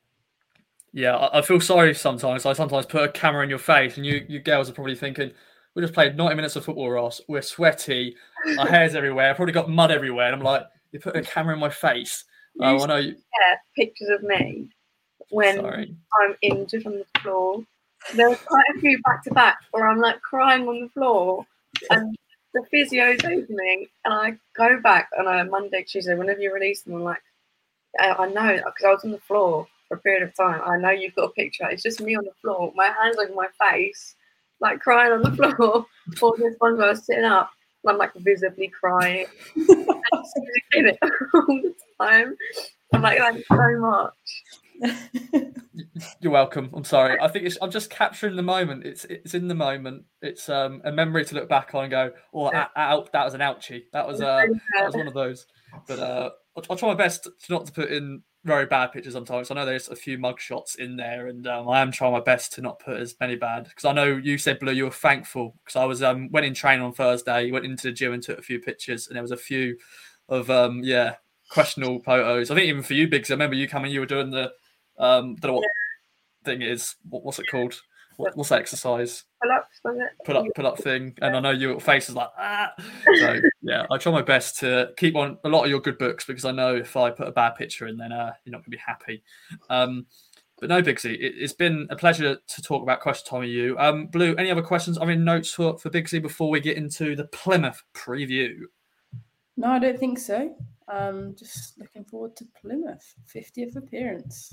Yeah, I feel sorry sometimes. I sometimes put a camera in your face, and you girls are probably thinking, we just played 90 minutes of football, Ross. We're sweaty. Our hair's everywhere. I've probably got mud everywhere. And I'm like, you put a camera in my face. I know you. Yeah, pictures of me when I'm injured on the floor. There was quite a few back to back where I'm like crying on the floor, and the physio's opening, and I go back on a Monday, Tuesday, whenever you release them, I'm like, I know, because I was on the floor for a period of time. I know you've got a picture. It's just me on the floor, my hands over my face, like crying on the floor. Or this one where I was sitting up, and I'm like visibly crying. I'm in it all the time. I'm like, thanks so much. You're welcome. I'm sorry. I think I'm just capturing the moment. It's in the moment. It's a memory to look back on and go, that was an ouchie. That was one of those. But I'll try my best not to put in very bad pictures sometimes. I know there's a few mug shots in there, and I am trying my best to not put as many bad, because I know you said, Blue, you were thankful because I was went in training on Thursday, went into the gym and took a few pictures, and there was a few of questionable photos. I think even for you, Biggs, I remember you coming, you were doing the don't know what thing it is. What's it called? What's that exercise? Pull-ups, was it? Pull-up thing. And I know your face is like, ah. So, yeah, I try my best to keep on a lot of your good books, because I know if I put a bad picture in, then you're not going to be happy. But no, Biggsy, it's been a pleasure to talk about Question Time with you. Blue, any other questions? I mean, notes for Biggsy before we get into the Plymouth preview? No, I don't think so. Just looking forward to Plymouth 50th appearance.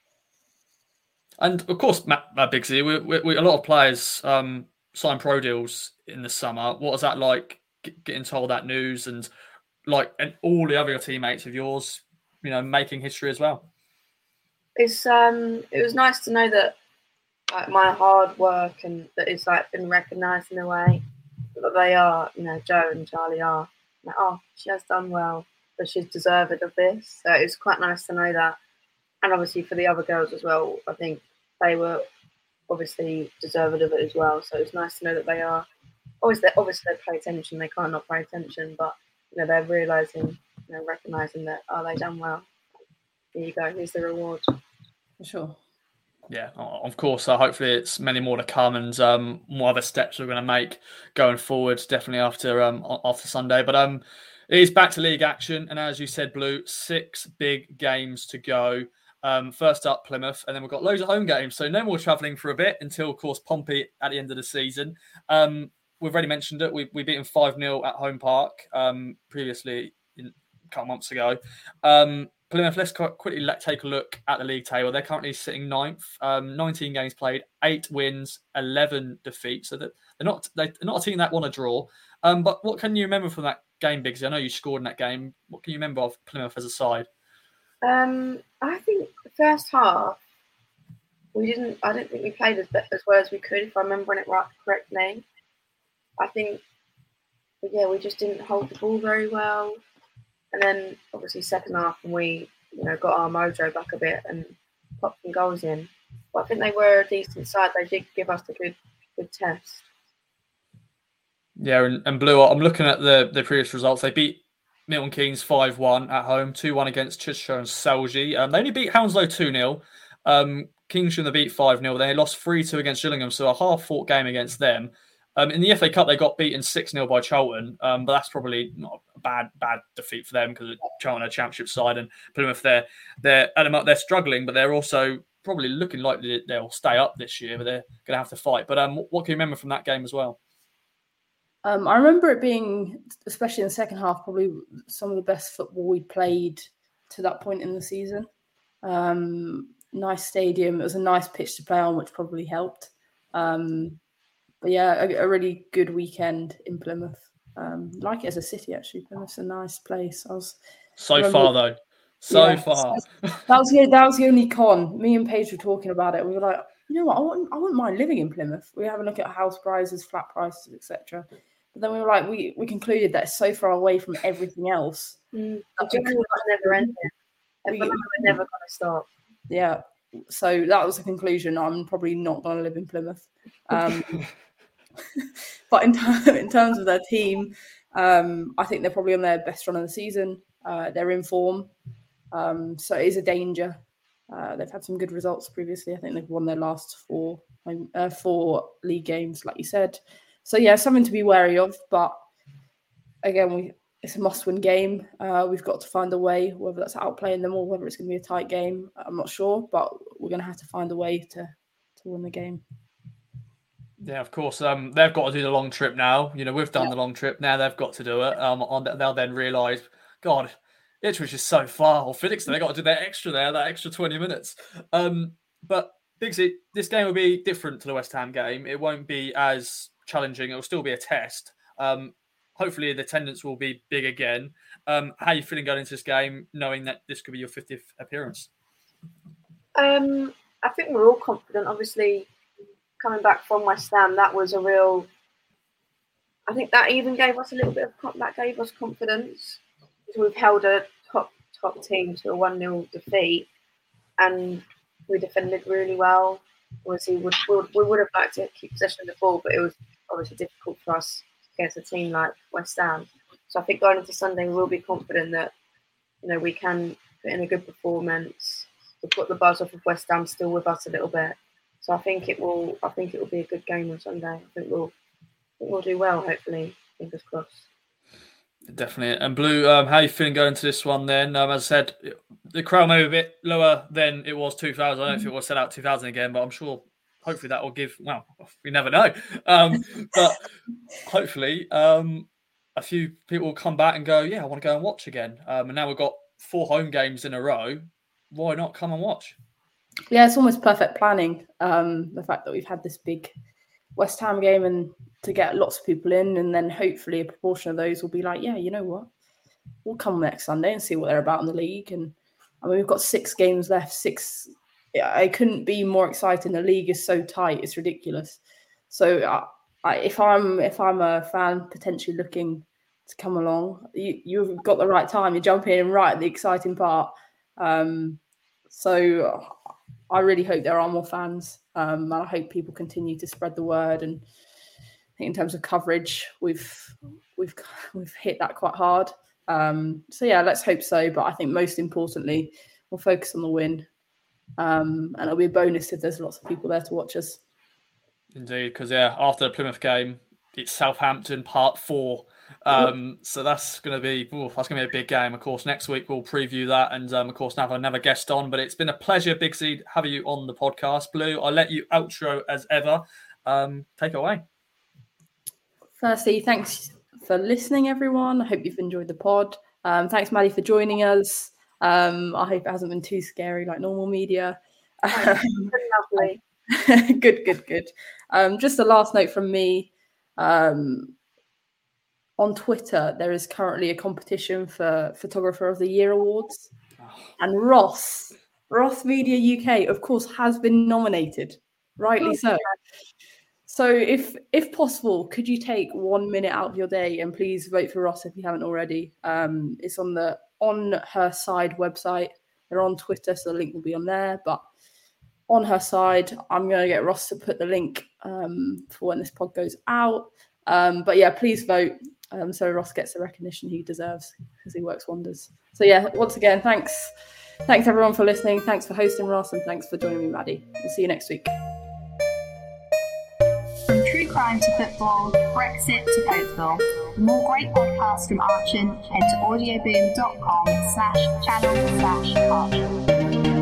And of course, Matt Biggsy, we a lot of players sign pro deals in the summer. What was that like, getting told that news, and all the other teammates of yours, making history as well? It was nice to know that my hard work and that it's been recognised in a way that they are, Joe and Charlie are. Like, oh, she has done well, but she's deserved of this. So it's quite nice to know that. And obviously for the other girls as well, I think they were obviously deserved of it as well. So it's nice to know that they are. Obviously they pay attention. They can't not pay attention, but they're realising, recognising that they done well. Here you go. Here's the reward. For sure. Yeah, of course. Hopefully it's many more to come, and more other steps we're going to make going forward, definitely after Sunday. But it is back to league action, and as you said, Blue, 6 big games to go. First up, Plymouth, and then we've got loads of home games, so no more travelling for a bit until, of course, Pompey at the end of the season. We've already mentioned it. We beat them 5-0 at Home Park previously a couple months ago. Plymouth, let's quickly take a look at the league table. They're currently sitting 9th, 19 games played, 8 wins, 11 defeats. So they're not a team that want to draw. But what can you remember from that game, Biggsy? I know you scored in that game. What can you remember of Plymouth as a side? I think the first half I don't think we played as well as we could, if I'm remembering it correctly. I think, but yeah, we just didn't hold the ball very well. And then obviously second half, and we got our mojo back a bit and popped some goals in. But I think they were a decent side. They did give us a good test. Yeah, and Blue, I'm looking at the previous results. They beat Milton Keynes 5-1 at home, 2-1 against Chichester and Selgie. They only beat Hounslow 2-0. Kingston they beat 5-0. They lost 3-2 against Gillingham, so a half-fought game against them. In the FA Cup, they got beaten 6-0 by Charlton, but that's probably not a bad defeat for them because Charlton are a championship side and Plymouth they're struggling, but they're also probably looking like they'll stay up this year, but they're going to have to fight. But what can you remember from that game as well? I remember it being, especially in the second half, probably some of the best football we played to that point in the season. Nice stadium. It was a nice pitch to play on, which probably helped. But yeah, a really good weekend in Plymouth. Like it as a city, actually. Plymouth's a nice place. Far. That was the only con. Me and Paige were talking about it. We were like, you know what? I wouldn't mind living in Plymouth. We have a look at house prices, flat prices, etc. But then we were like, we concluded that it's so far away from everything else. The journey was never ending. We're never going to stop. Yeah. So that was the conclusion. I'm probably not going to live in Plymouth. But in terms of their team, I think they're probably on their best run of the season. They're in form. So it is a danger. They've had some good results previously. I think they've won their last four league games, like you said. So yeah, something to be wary of. But again, it's a must-win game. We've got to find a way, whether that's outplaying them or whether it's going to be a tight game. I'm not sure, but we're going to have to find a way to win the game. Yeah, of course. They've got to do the long trip now. We've done the long trip. Now they've got to do it. They'll then realise, God, Ipswich is so far. Or Felixstowe, they've got to do that extra 20 minutes. But Bigsy, this game will be different to the West Ham game. It won't be as challenging. It will still be a test. Hopefully the attendance will be big again. How are you feeling going into this game, knowing that this could be your 50th appearance? I think we're all confident. Obviously, coming back from West Ham, that was a real. I think that even gave us a little bit of that gave us confidence. We've held a top team to a 1-0 defeat, and we defended really well. Obviously, we would have liked to keep possession of the ball, but it was obviously difficult for us against a team like West Ham. So I think going into Sunday, we'll be confident that we can put in a good performance. We've got the buzz off of West Ham still with us a little bit. So I think it will be a good game on Sunday. I think we'll do well, hopefully. Fingers crossed. Definitely. And Blue, how are you feeling going to this one then? As I said, the crowd may be a bit lower than it was 2000. I don't know if it was set out 2000 again, but I'm sure hopefully that will give, well, we never know. But hopefully a few people will come back and go, yeah, I want to go and watch again. And now we've got 4 home games in a row. Why not come and watch? Yeah, it's almost perfect planning. The fact that we've had this big West Ham game and to get lots of people in, and then hopefully a proportion of those will be like, yeah, you know what? We'll come next Sunday and see what they're about in the league. And I mean, we've got 6 games left. 6. I couldn't be more exciting. The league is so tight; it's ridiculous. So, if I'm a fan potentially looking to come along, you've got the right time. You're jumping in right at the exciting part. So I really hope there are more fans. And I hope people continue to spread the word. And I think in terms of coverage, we've hit that quite hard. So yeah, let's hope so. But I think most importantly, we'll focus on the win. And it'll be a bonus if there's lots of people there to watch us. Indeed, because after the Plymouth game, it's Southampton part 4. So that's going to be a big game. Of course, next week we'll preview that, and of course have another guest on. But it's been a pleasure, Bigsy, having you on the podcast. Blue, I'll let you outro as ever. Take it away. Firstly, thanks for listening, everyone. I hope you've enjoyed the pod. Thanks, Maddie, for joining us. I hope it hasn't been too scary like normal media. Lovely. Good. Just a last note from me. On Twitter, there is currently a competition for Photographer of the Year awards. And Ross Media UK, of course, has been nominated. Rightly so. So if possible, could you take 1 minute out of your day and please vote for Ross if you haven't already? It's on her side website. They're on Twitter, so the link will be on there. But on her side, I'm going to get Ross to put the link for when this pod goes out. But yeah, please vote so Ross gets the recognition he deserves because he works wonders. So yeah, once again, thanks everyone for listening. Thanks for hosting, Ross, and thanks for joining me, Maddie. We'll see you next week. From true crime to football, Brexit to Oakville. For more great podcasts from Archon, head to audioboom.com/channel/Archon.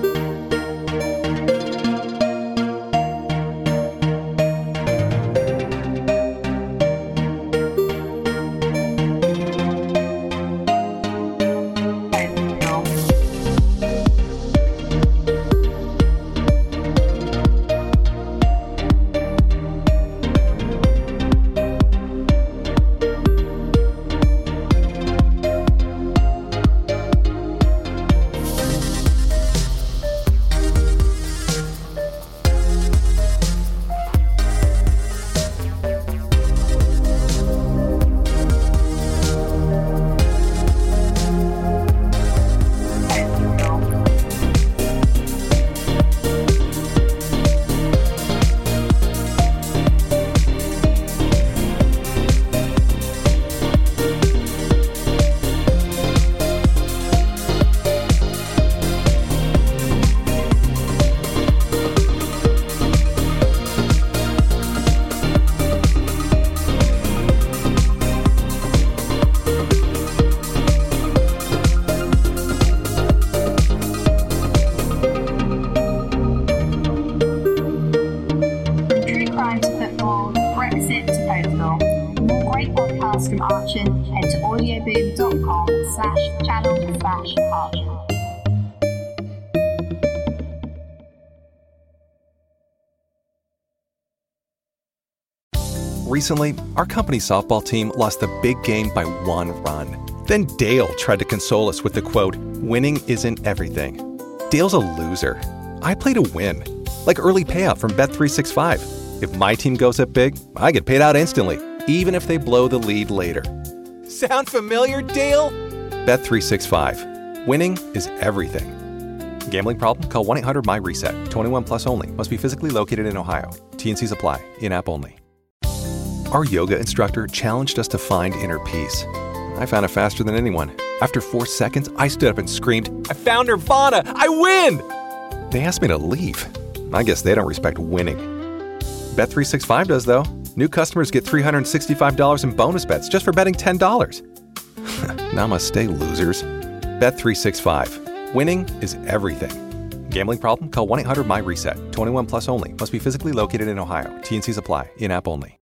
From Archon, head to audioboom.com/channel/Archon. Recently, our company softball team lost the big game by 1 run. Then Dale tried to console us with the quote, "Winning isn't everything." Dale's a loser. I play to win. Like early payout from Bet365. If my team goes up big, I get paid out instantly, even if they blow the lead later. Sound familiar, Dale? Bet365. Winning is everything. Gambling problem? Call 1-800-MY-RESET. 21 plus only. Must be physically located in Ohio. T&Cs apply. In-app only. Our yoga instructor challenged us to find inner peace. I found it faster than anyone. After 4 seconds, I stood up and screamed, "I found Nirvana! I win!" They asked me to leave. I guess they don't respect winning. Bet365 does, though. New customers get $365 in bonus bets just for betting $10. Namaste, losers. Bet365. Winning is everything. Gambling problem? Call 1-800-MY-RESET. 21 plus only. Must be physically located in Ohio. T&Cs apply. In-app only.